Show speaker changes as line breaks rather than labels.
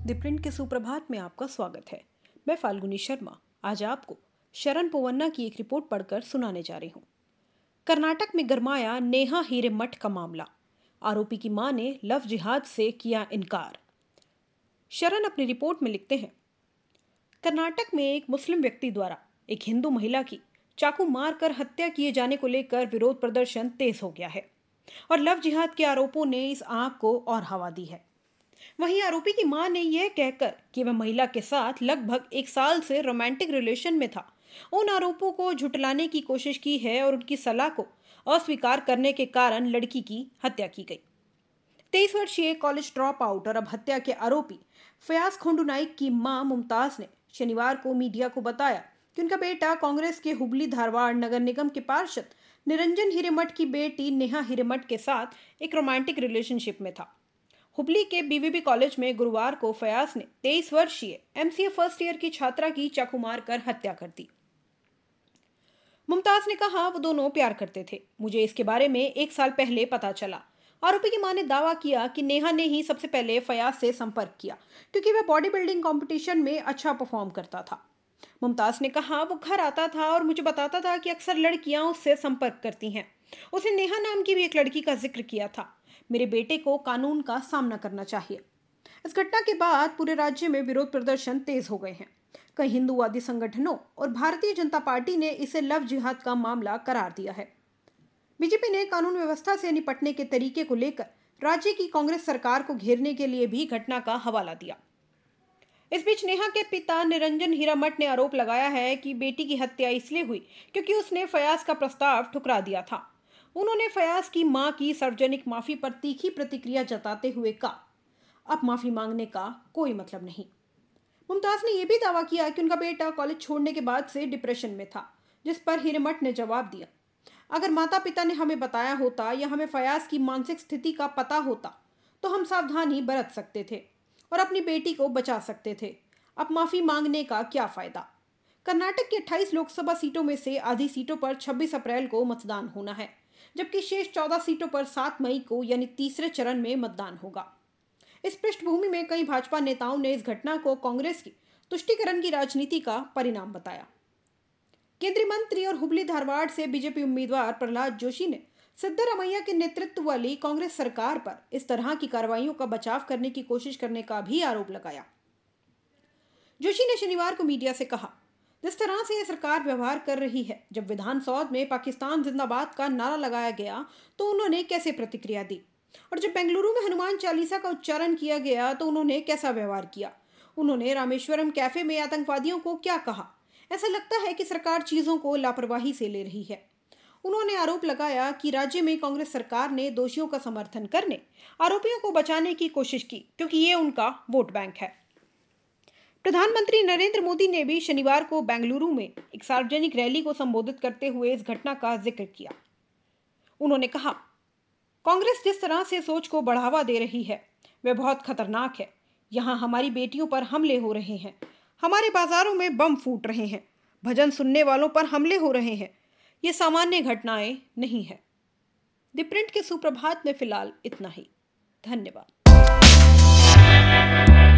The print के सुप्रभात में आपका स्वागत है। मैं फाल्गुनी शर्मा आज आपको शरण पोवन्ना की एक रिपोर्ट पढ़कर सुनाने जा रही हूँ। कर्नाटक में गरमाया नेहा हीरेमठ का मामला, आरोपी की मां ने लव जिहाद से किया इनकार। शरण अपनी रिपोर्ट में लिखते हैं, कर्नाटक में एक मुस्लिम व्यक्ति द्वारा एक हिंदू महिला की चाकू मारकर हत्या किए जाने को लेकर विरोध प्रदर्शन तेज हो गया है और लव जिहाद के आरोपों ने इस आग को और हवा दी है। वहीं आरोपी की मां ने यह कहकर कि वह महिला के साथ लगभग 1 साल से रोमांटिक रिलेशन में था, उन आरोपों को झुटलाने की कोशिश की है और उनकी सलाह को अस्वीकार करने के कारण लड़की की हत्या की गई। 23 वर्षीय कॉलेज ड्रॉप आउट और अब हत्या के आरोपी फयाज खोंडू नाइक की मां मुमताज ने शनिवार को मीडिया को बताया कि उनका बेटा कांग्रेस के हुबली धारवाड़ नगर निगम के पार्षद निरंजन हिरेमठ की बेटी नेहा हिरेमठ के साथ एक रोमांटिक रिलेशनशिप में था। हुबली के बीवीबी कॉलेज में गुरुवार को फयाज ने 23 वर्षीय एमसीए फर्स्ट ईयर की छात्रा की चाकू मारकर हत्या कर दी। मुमताज ने कहा, वो दोनों प्यार करते थे। मुझे इसके बारे में 1 साल पहले पता चला। आरोपी की मां ने दावा किया कि नेहा ने ही सबसे पहले फयाज से संपर्क किया क्योंकि वह बॉडी बिल्डिंग कंपटीशन में अच्छा परफॉर्म करता था। मुमताज ने कहा, वो घर आता था और मुझे बताता था कि अक्सर लड़कियां उससे संपर्क करती हैं। उसने नेहा नाम की भी एक लड़की का जिक्र किया था। मेरे बेटे को कानून का सामना करना चाहिए। इस घटना के बाद पूरे राज्य में विरोध प्रदर्शन तेज हो गए हैं। कई हिंदूवादी संगठनों और भारतीय जनता पार्टी ने इसे लव जिहाद का मामला करार दिया है। बीजेपी ने कानून व्यवस्था से निपटने के तरीके को लेकर राज्य की कांग्रेस सरकार को घेरने के लिए भी घटना का हवाला दिया। इस बीच नेहा के पिता निरंजन हिरेमठ ने आरोप लगाया है कि बेटी की हत्या इसलिए हुई क्योंकि उसने फयाज का प्रस्ताव ठुकरा दिया था। उन्होंने फयाज की मां की सार्वजनिक माफी पर तीखी प्रतिक्रिया जताते हुए कहा, अब माफी मांगने का कोई मतलब नहीं। मुमताज ने यह भी दावा किया कि उनका बेटा कॉलेज छोड़ने के बाद से डिप्रेशन में था, जिस पर हिरेमठ ने जवाब दिया, अगर माता पिता ने हमें बताया होता या हमें फयाज की मानसिक स्थिति का पता होता तो हम सावधानी बरत सकते थे और अपनी बेटी को बचा सकते थे। अब माफी मांगने का क्या फायदा। कर्नाटक की 28 लोकसभा सीटों में से आधी सीटों पर 26 अप्रैल को मतदान होना है, जबकि शेष 14 सीटों पर 7 मई को यानी तीसरे चरण में मतदान होगा। इस पृष्ठभूमि में कई भाजपा नेताओं ने इस घटना को कांग्रेस की तुष्टीकरण की राजनीति का परिणाम बताया। केंद्रीय मंत्री और हुबली धारवाड़ से बीजेपी उम्मीदवार प्रहलाद जोशी ने सिद्धरामैया के नेतृत्व वाली कांग्रेस सरकार पर इस तरह की कार्रवाइयों का बचाव करने की कोशिश करने का भी आरोप लगाया। जोशी ने शनिवार को मीडिया से कहा, जिस तरह से यह सरकार व्यवहार कर रही है, जब विधान सौध में पाकिस्तान जिंदाबाद का नारा लगाया गया तो उन्होंने कैसे प्रतिक्रिया दी, और जब बेंगलुरु में हनुमान चालीसा का उच्चारण किया गया तो उन्होंने कैसा व्यवहार किया। उन्होंने रामेश्वरम कैफे में आतंकवादियों को क्या कहा। ऐसा लगता है कि सरकार चीजों को लापरवाही से ले रही है। उन्होंने आरोप लगाया कि राज्य में कांग्रेस सरकार ने दोषियों का समर्थन करने, आरोपियों को बचाने की कोशिश की क्योंकि ये उनका वोट बैंक है। प्रधानमंत्री नरेंद्र मोदी ने भी शनिवार को बेंगलुरु में एक सार्वजनिक रैली को संबोधित करते हुए इस घटना का जिक्र किया। उन्होंने कहा, कांग्रेस जिस तरह से सोच को बढ़ावा दे रही है वह बहुत खतरनाक है। यहाँ हमारी बेटियों पर हमले हो रहे हैं, हमारे बाजारों में बम फूट रहे हैं, भजन सुनने वालों पर हमले हो रहे हैं। ये सामान्य घटनाएं नहीं है। द प्रिंट के सुप्रभात में फिलहाल इतना ही। धन्यवाद।